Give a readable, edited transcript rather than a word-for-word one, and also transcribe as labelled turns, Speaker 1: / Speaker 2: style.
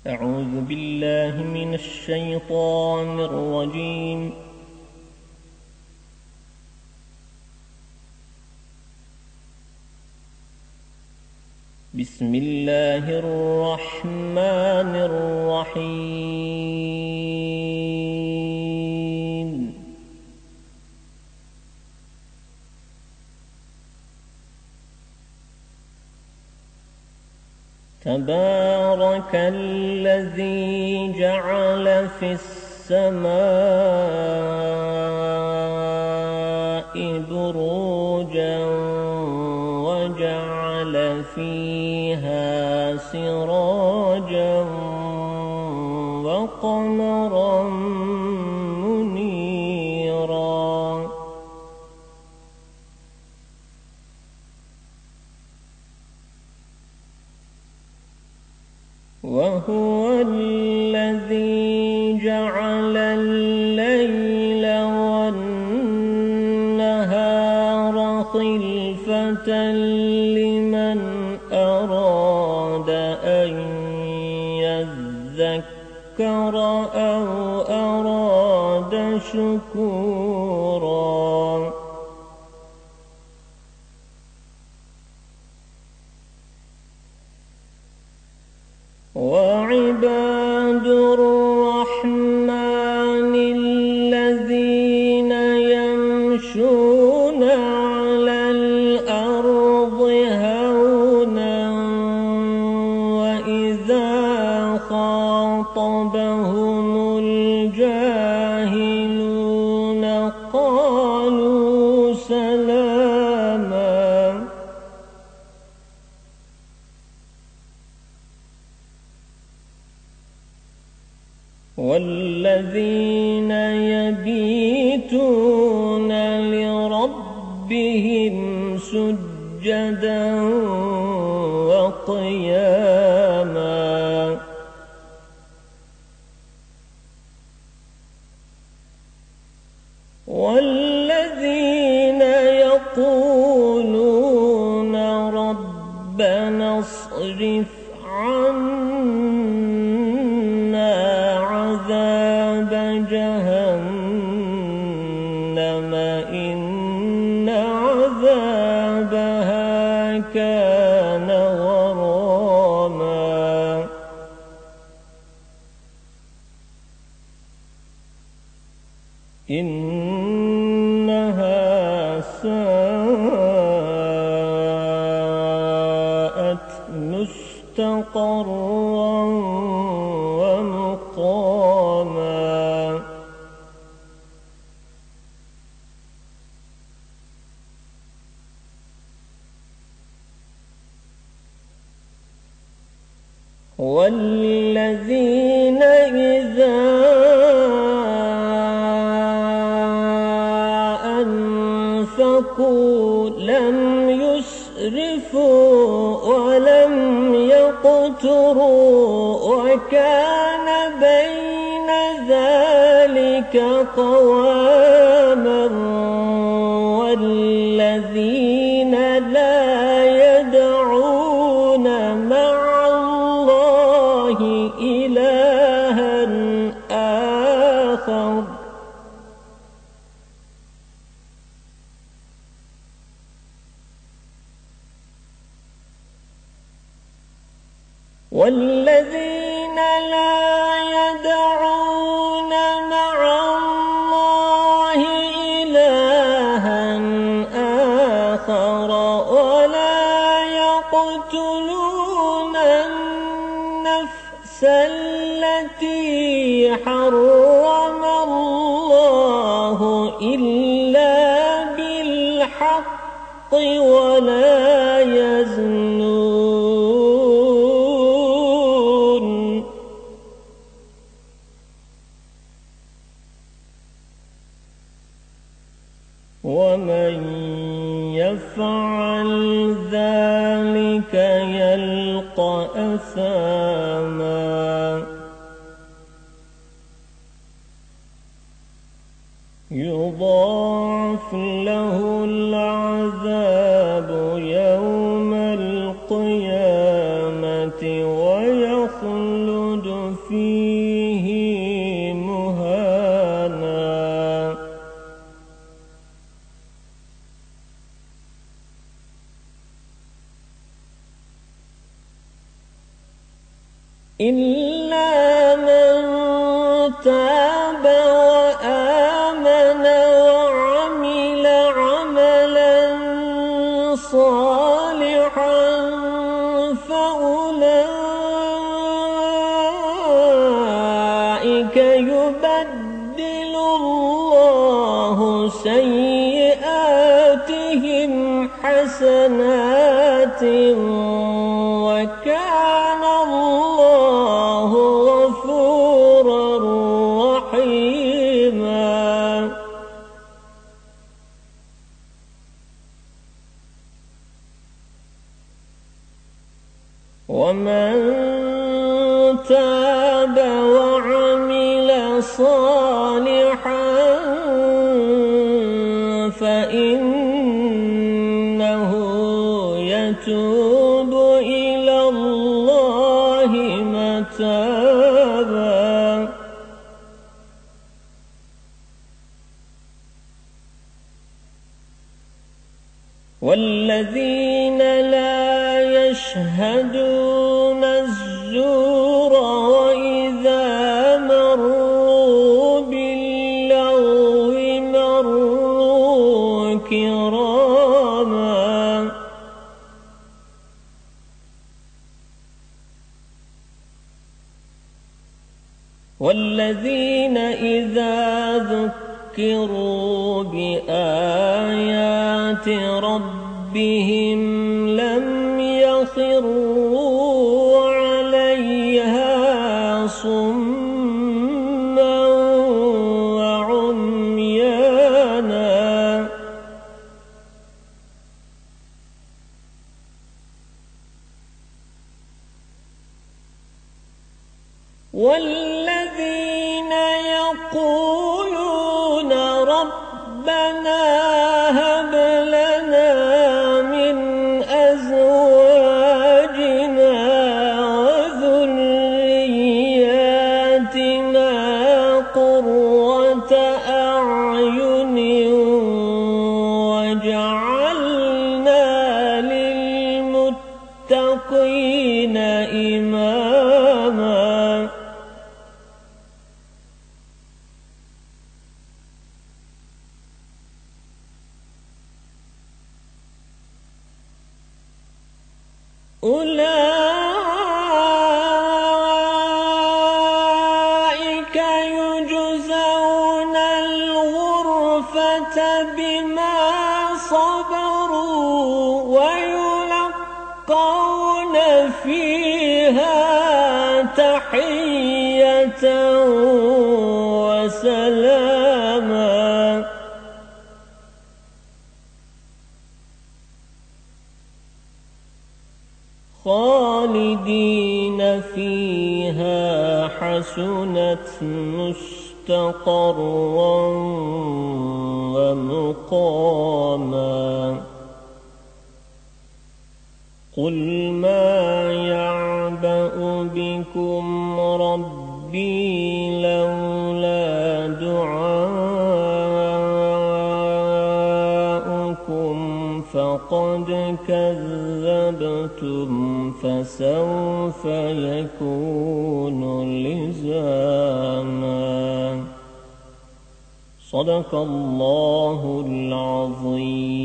Speaker 1: أعوذ بالله من الشيطان الرجيم. بسم الله الرحمن الرحيم. تبارك الذي جعل في السماء بروجا وجعل فيها سراجا وقمرا منيرا. وهو الذي جعل الليل والنهار خلفة لمن أراد أن يذكر أو أراد شكورا. وعباد الرحمن الذين يمشون على الأرض هونا وإذا خاطبهم الجاهلون قالوا سلاما. والذين يبيتون لربهم سجدا وقياما. والذين يقولون ربنا اصرف عنا عذاب جهنم إن عذابها كان غراما. إنها ساءت مستقرا ومقاما. والذين إذا أنفقوا لم يسرفوا ولم يقتروا وكان بين ذلك قواما. والذين لا يدعون مع الله إلها آخر والذين لا يدعون مع الله إلها آخر ولا يقتلون النفس التي حرم الله إلا بالحق ولا يزنون. ومن يفعل ذلك يلقى أثاما. يضاعف له العذاب يوم القيامة ويخلد إلا من تاب وآمن وعمل عملا صالحا فأولئك يبدل الله سيئاتهم حسنات وكان الله غفورا رحيما. ومن تاب وعمل صالحا فإنه يتوب إلى الله متابا. والذين لا يشهدون الزور وإذا مروا باللغو مروا كراما. والذين إذا ذكروا بآيات ربهم لم يخروا عليها صما وعميانا. والذين يقولون ربنا هب لنا من أزواجنا وذرياتنا قرة أعين واجعلنا للمتقين إماما. أولئك يجزون الغرفة بما صبروا ويلقون فيها تحية وسلاما. خالدين فيها حسنت مستقرا ومقاما. قل ما يعبأ بكم ربي لولا دعاؤكم فقد كذبتم فسوف يكون لزاما. صدق الله العظيم.